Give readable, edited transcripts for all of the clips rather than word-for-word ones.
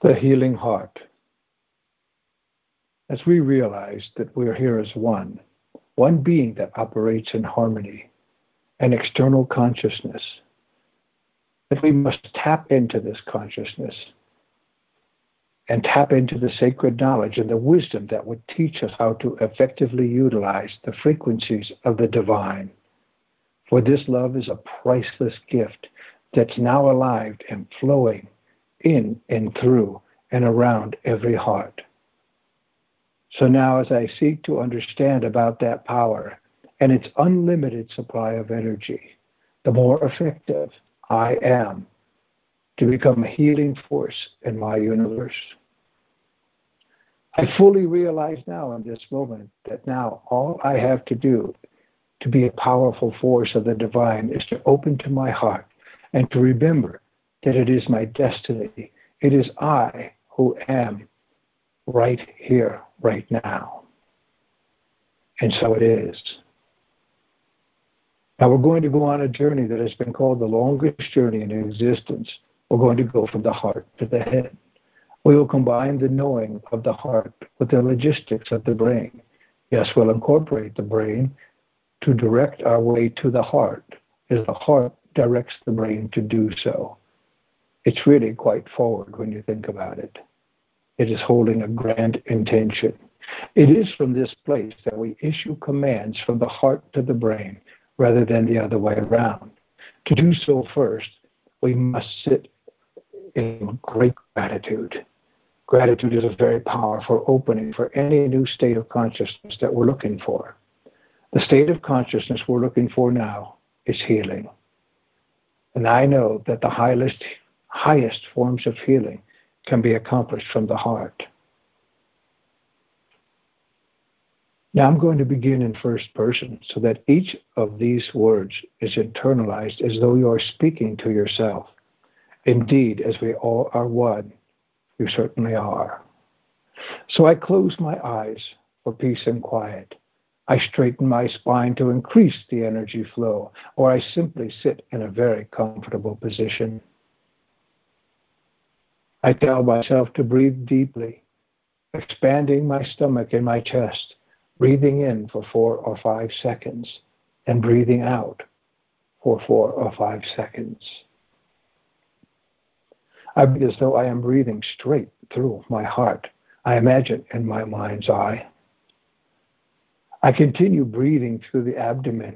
The healing heart. As we realize that we're here as one being that operates in harmony, an external consciousness, that we must tap into this consciousness and tap into the sacred knowledge and the wisdom that would teach us how to effectively utilize the frequencies of the divine. For this love is a priceless gift that's now alive and flowing in and through and around every heart. So now as I seek to understand about that power and its unlimited supply of energy, the more effective I am to become a healing force in my universe. I fully realize now in this moment that now all I have to do to be a powerful force of the divine is to open to my heart and to remember that it is my destiny. It is I who am right here, right now. And so it is. Now we're going to go on a journey that has been called the longest journey in existence. We're going to go from the heart to the head. We will combine the knowing of the heart with the logistics of the brain. Yes, we'll incorporate the brain to direct our way to the heart, as the heart directs the brain to do so. It's really quite forward when you think about it. It is holding a grand intention. It is from this place that we issue commands from the heart to the brain, rather than the other way around. To do so first, we must sit in great gratitude. Gratitude is a very powerful opening for any new state of consciousness that we're looking for. The state of consciousness we're looking for now is healing. And I know that the highest forms of healing can be accomplished from the heart. Now I'm going to begin in first person so that each of these words is internalized as though you are speaking to yourself. Indeed, as we all are one, you certainly are. So I close my eyes for peace and quiet. I straighten my spine to increase the energy flow, or I simply sit in a very comfortable position. I tell myself to breathe deeply, expanding my stomach and my chest, breathing in for 4 or 5 seconds, and breathing out for 4 or 5 seconds. I breathe as though I am breathing straight through my heart. I imagine in my mind's eye. I continue breathing through the abdomen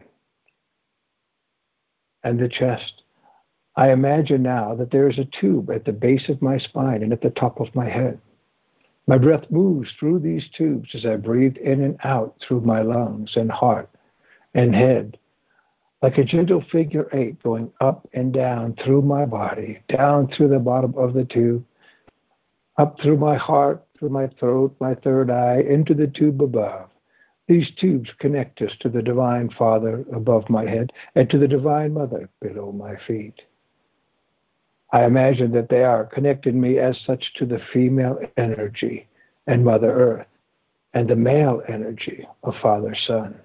and the chest. I imagine now that there is a tube at the base of my spine and at the top of my head. My breath moves through these tubes as I breathe in and out through my lungs and heart and head, like a gentle figure 8 going up and down through my body, down through the bottom of the tube, up through my heart, through my throat, my third eye, into the tube above. These tubes connect us to the Divine Father above my head and to the Divine Mother below my feet. I imagine that they are connecting me as such to the female energy and Mother Earth and the male energy of Father Son.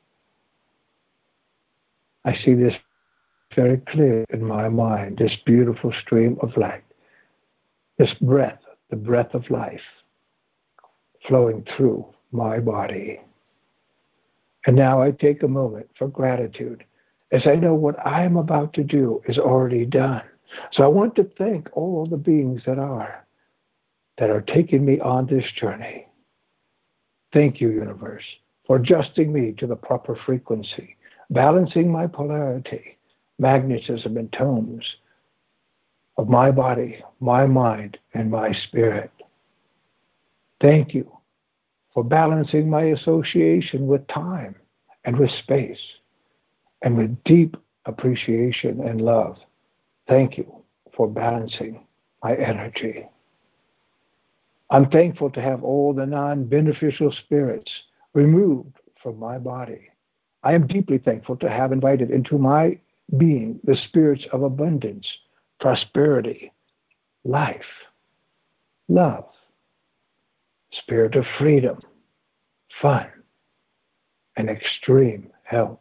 I see this very clear in my mind, this beautiful stream of light, this breath, the breath of life, flowing through my body. And now I take a moment for gratitude, as I know what I am about to do is already done. So I want to thank all the beings that are taking me on this journey. Thank you, universe, for adjusting me to the proper frequency, balancing my polarity, magnetism, and tones of my body, my mind, and my spirit. Thank you for balancing my association with time and with space and with deep appreciation and love. Thank you for balancing my energy. I'm thankful to have all the non-beneficial spirits removed from my body. I am deeply thankful to have invited into my being the spirits of abundance, prosperity, life, love, spirit of freedom, fun, and extreme health.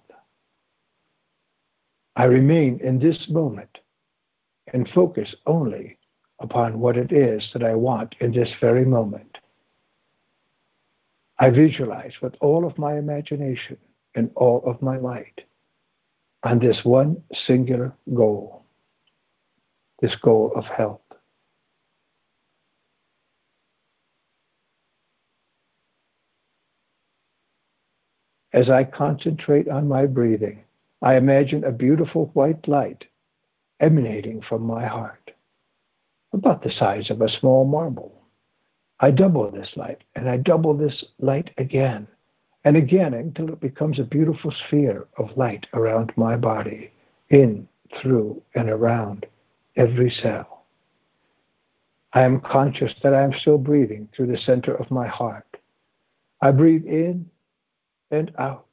I remain in this moment and focus only upon what it is that I want in this very moment. I visualize with all of my imagination and all of my might on this one singular goal, this goal of health. As I concentrate on my breathing, I imagine a beautiful white light emanating from my heart, about the size of a small marble. I double this light, and I double this light again and again until it becomes a beautiful sphere of light around my body, in, through, and around every cell. I am conscious that I am still breathing through the center of my heart. I breathe in and out,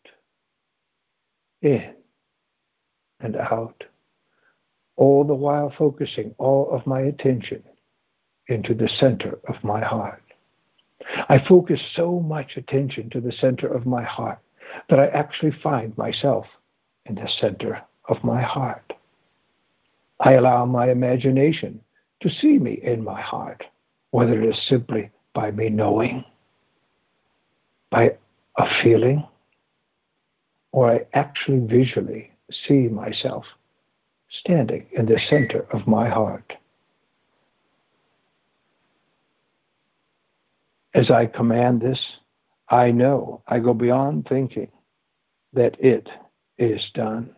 in and out, all the while focusing all of my attention into the center of my heart. I focus so much attention to the center of my heart that I actually find myself in the center of my heart. I allow my imagination to see me in my heart, whether it is simply by me knowing, by a feeling, or I actually visually see myself standing in the center of my heart. As I command this, I know I go beyond thinking that it is done.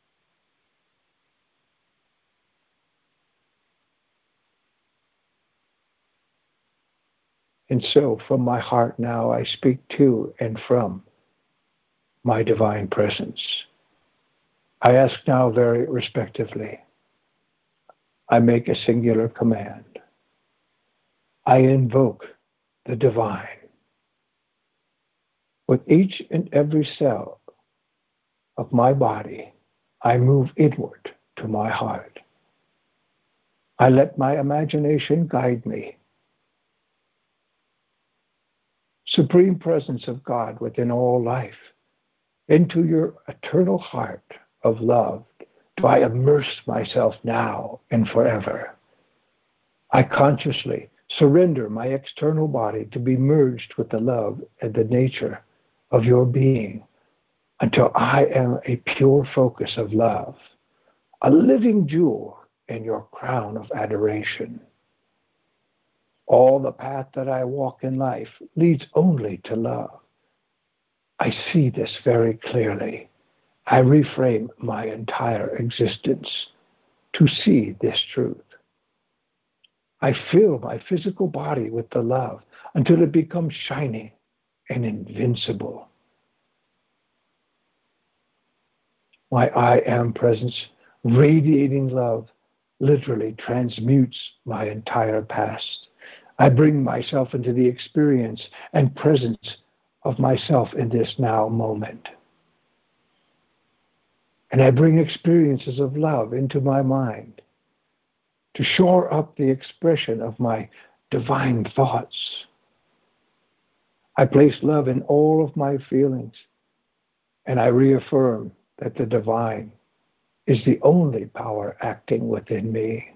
And so from my heart now I speak to and from my divine presence. I ask now very respectively. I make a singular command. I invoke the divine. With each and every cell of my body, I move inward to my heart. I let my imagination guide me. Supreme presence of God within all life, into your eternal heart of love, do I immerse myself now and forever. I consciously surrender my external body to be merged with the love and the nature of your being until I am a pure focus of love, a living jewel in your crown of adoration. All the path that I walk in life leads only to love. I see this very clearly. I reframe my entire existence to see this truth. I fill my physical body with the love until it becomes shining and invincible. My I am presence, radiating love, literally transmutes my entire past. I bring myself into the experience and presence of myself in this now moment. And I bring experiences of love into my mind to shore up the expression of my divine thoughts. I place love in all of my feelings, and I reaffirm that the divine is the only power acting within me.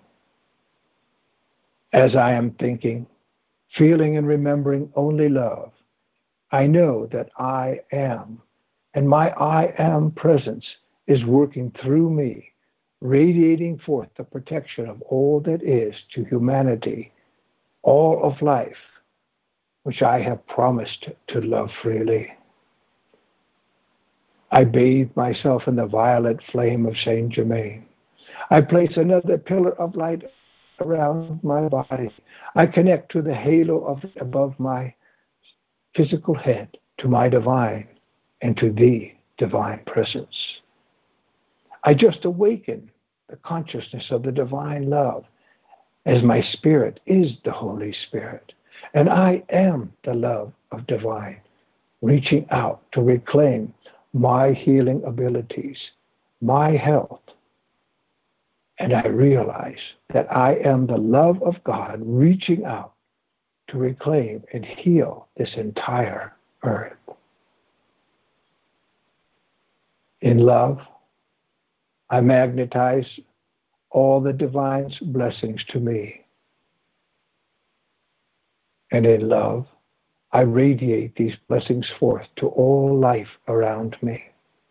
As I am thinking, feeling, and remembering only love, I know that I am, and my I am presence is working through me, radiating forth the protection of all that is to humanity, all of life, which I have promised to love freely. I bathe myself in the violet flame of Saint Germain. I place another pillar of light around my body. I connect to the halo of it above my physical head, to my divine, and to the divine presence. I just awaken the consciousness of the divine love, as my spirit is the Holy Spirit, and I am the love of divine, reaching out to reclaim my healing abilities, my health. And I realize that I am the love of God reaching out to reclaim and heal this entire earth. In love, I magnetize all the divine's blessings to me. And in love, I radiate these blessings forth to all life around me.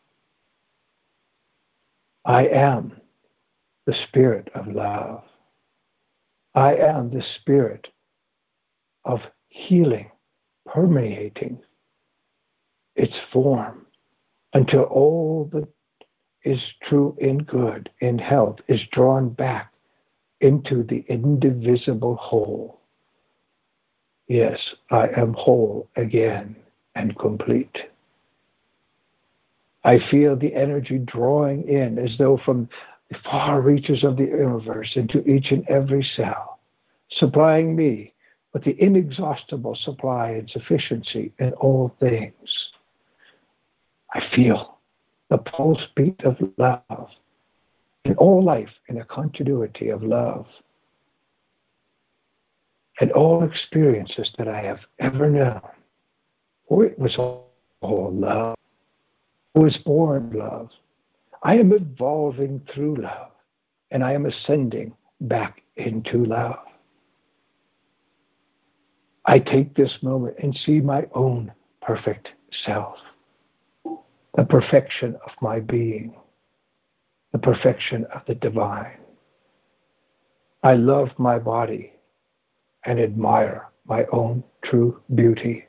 I am the spirit of love. I am the spirit of healing permeating its form until all that is true in good, in health, is drawn back into the indivisible whole. Yes, I am whole again and complete. I feel the energy drawing in as though from the far reaches of the universe into each and every cell, supplying me with the inexhaustible supply and sufficiency in all things. I feel the pulse beat of love in all life in a continuity of love. And all experiences that I have ever known, for it was all love. I was born love. I am evolving through love, and I am ascending back into love. I take this moment and see my own perfect self, the perfection of my being, the perfection of the divine. I love my body and admire my own true beauty.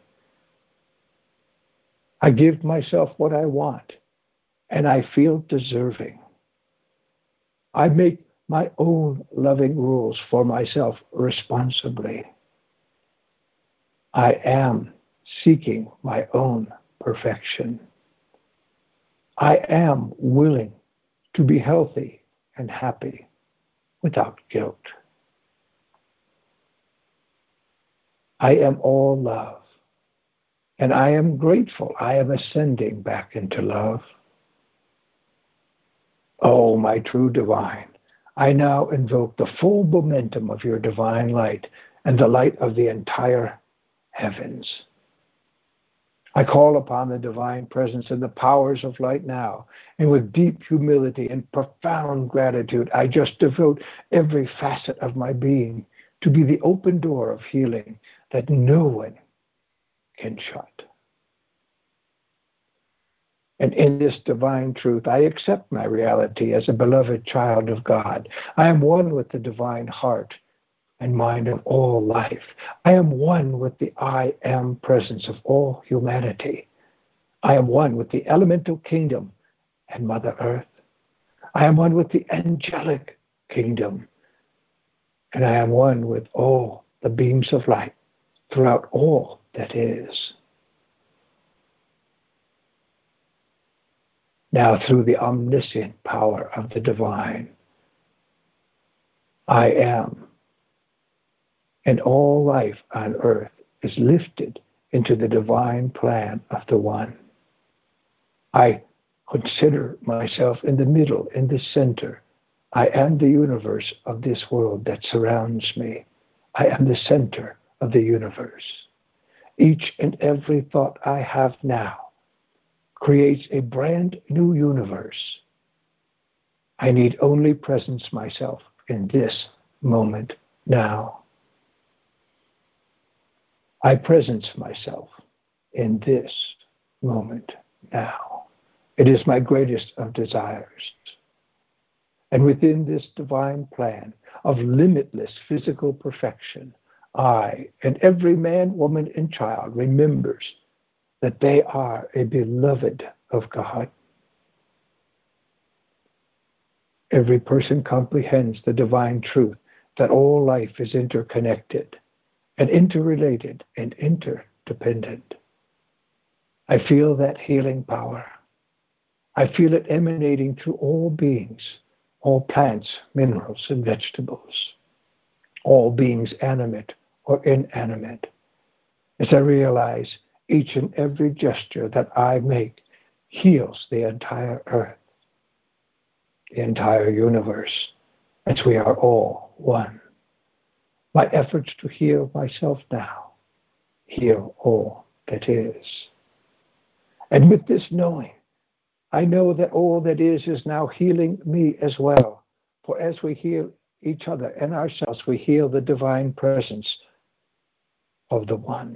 I give myself what I want, and I feel deserving. I make my own loving rules for myself responsibly. I am seeking my own perfection. I am willing to be healthy and happy without guilt. I am all love, and I am grateful. I am ascending back into love. Oh, my true divine, I now invoke the full momentum of your divine light and the light of the entire heavens. I call upon the divine presence and the powers of light now, and with deep humility and profound gratitude, I just devote every facet of my being to be the open door of healing that no one can shut. And in this divine truth, I accept my reality as a beloved child of God. I am one with the divine heart and mind of all life. I am one with the I am presence of all humanity. I am one with the elemental kingdom and Mother Earth. I am one with the angelic kingdom. And I am one with all the beams of light throughout all that is. Now, through the omniscient power of the divine, I am, and all life on earth is lifted into the divine plan of the One. I consider myself in the middle, in the center. I am the universe of this world that surrounds me. I am the center of the universe. Each and every thought I have now creates a brand new universe. I need only presence myself in this moment now. I presence myself in this moment now. It is my greatest of desires. And within this divine plan of limitless physical perfection, I and every man, woman, and child remembers that they are a beloved of God. Every person comprehends the divine truth that all life is interconnected and interrelated and interdependent. I feel that healing power. I feel it emanating through all beings, all plants, minerals, and vegetables, all beings animate or inanimate, as I realize each and every gesture that I make heals the entire earth, the entire universe, as we are all one. My efforts to heal myself now heal all that is. And with this knowing, I know that all that is now healing me as well. For as we heal each other and ourselves, we heal the divine presence of the One.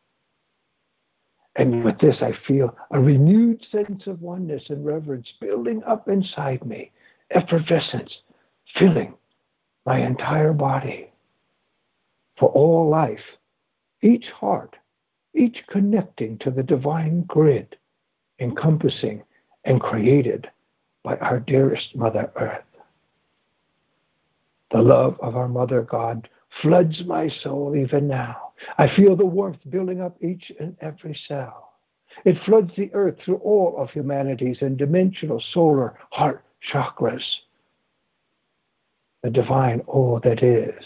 And with this, I feel a renewed sense of oneness and reverence building up inside me, effervescence filling my entire body. For all life, each heart, each connecting to the divine grid, encompassing and created by our dearest Mother Earth. The love of our Mother God floods my soul even now. I feel the warmth building up each and every cell. It floods the earth through all of humanity's and dimensional solar heart chakras. The divine all that is.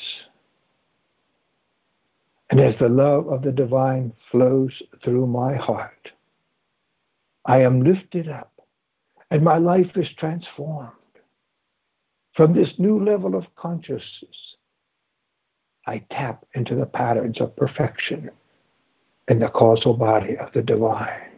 And as the love of the divine flows through my heart, I am lifted up and my life is transformed. From this new level of consciousness, I tap into the patterns of perfection in the causal body of the divine.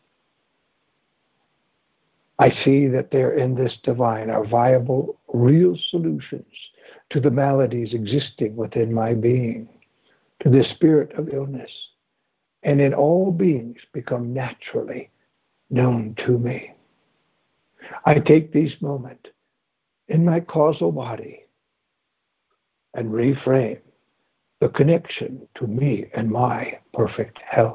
I see that there in this divine are viable, real solutions to the maladies existing within my being, to the spirit of illness, and in all beings become naturally known to me. I take these moments in my causal body and reframe the connection to me and my perfect health.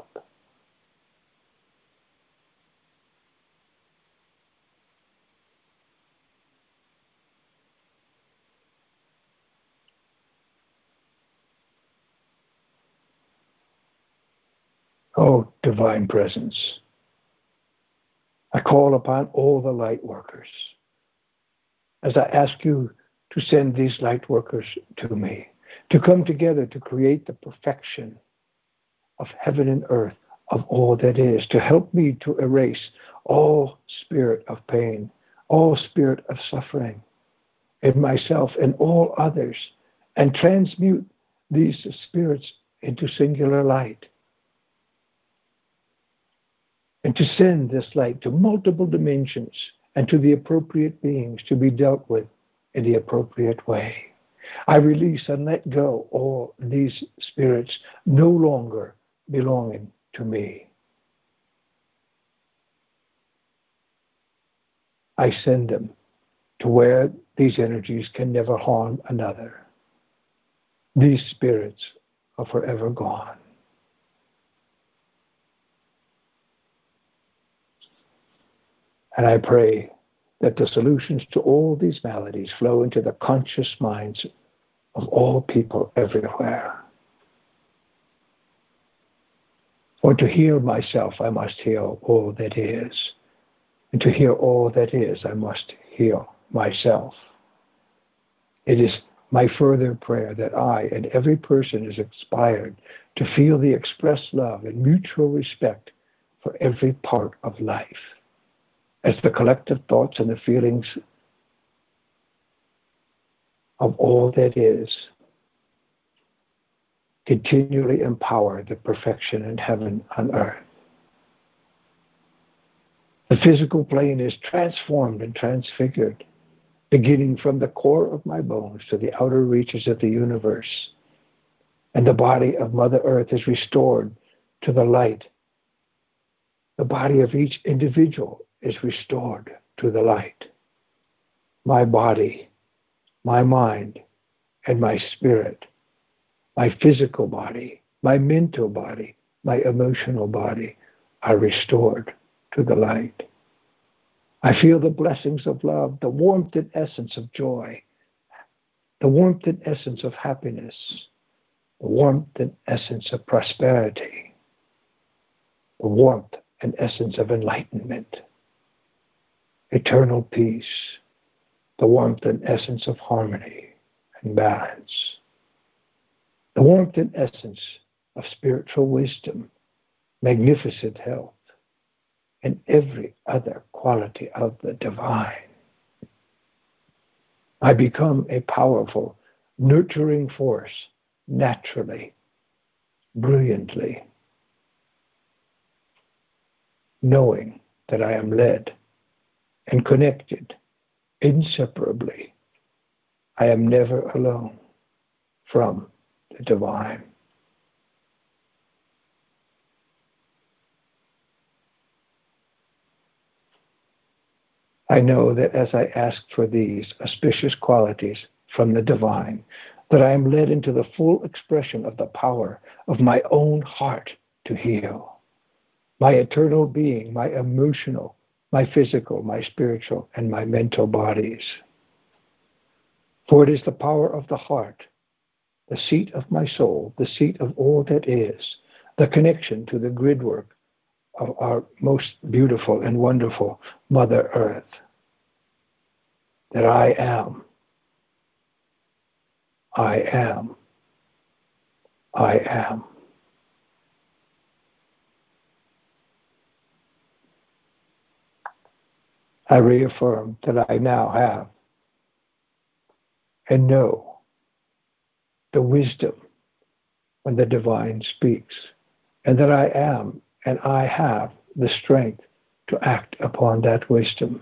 Oh, divine presence, I call upon all the light workers as I ask you to send these light workers to me, to come together to create the perfection of heaven and earth, of all that is, to help me to erase all spirit of pain, all spirit of suffering in myself and all others, and transmute these spirits into singular light. And to send this light to multiple dimensions and to the appropriate beings to be dealt with in the appropriate way. I release and let go all these spirits no longer belonging to me. I send them to where these energies can never harm another. These spirits are forever gone. And I pray that the solutions to all these maladies flow into the conscious minds of all people everywhere. For to heal myself, I must heal all that is. And to heal all that is, I must heal myself. It is my further prayer that I and every person is inspired to feel the expressed love and mutual respect for every part of life, as the collective thoughts and the feelings of all that is continually empower the perfection in heaven on earth. The physical plane is transformed and transfigured, beginning from the core of my bones to the outer reaches of the universe. And the body of Mother Earth is restored to the light. The body of each individual is restored to the light. My body, my mind, and my spirit, my physical body, my mental body, my emotional body are restored to the light. I feel the blessings of love, the warmth and essence of joy, the warmth and essence of happiness, the warmth and essence of prosperity, the warmth and essence of enlightenment, eternal peace, the warmth and essence of harmony and balance, the warmth and essence of spiritual wisdom, magnificent health, and every other quality of the divine. I become a powerful, nurturing force naturally, brilliantly, knowing that I am led and connected inseparably. I am never alone from the divine. I know that as I ask for these auspicious qualities from the divine, that I am led into the full expression of the power of my own heart to heal. My eternal being, my emotional, my physical, my spiritual, and my mental bodies. For it is the power of the heart, the seat of my soul, the seat of all that is, the connection to the gridwork of our most beautiful and wonderful Mother Earth, that I am, I am, I am. I reaffirm that I now have and know the wisdom when the divine speaks, and that I am and I have the strength to act upon that wisdom.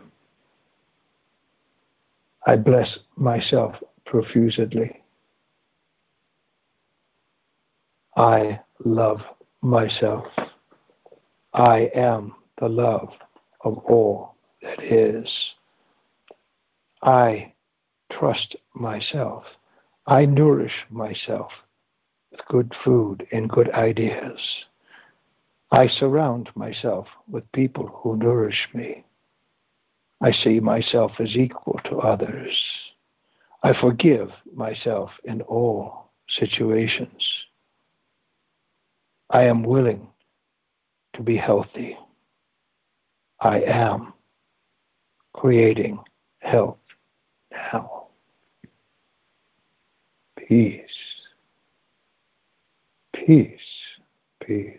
I bless myself profusedly. I love myself. I am the love of all that is. I trust myself. I nourish myself with good food and good ideas. I surround myself with people who nourish me. I see myself as equal to others. I forgive myself in all situations. I am willing to be healthy. I am creating health now. Peace, peace, peace.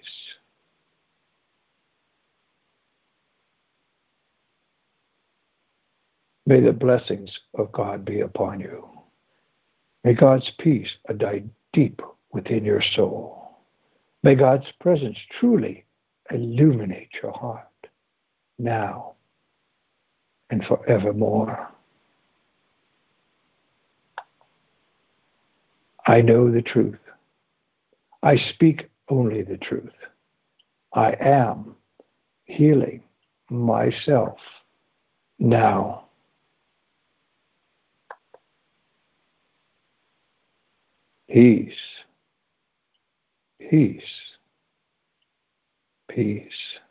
May the blessings of God be upon you. May God's peace abide deep within your soul. May God's presence truly illuminate your heart now and forevermore. I know the truth. I speak only the truth. I am healing myself now. Peace, peace, peace.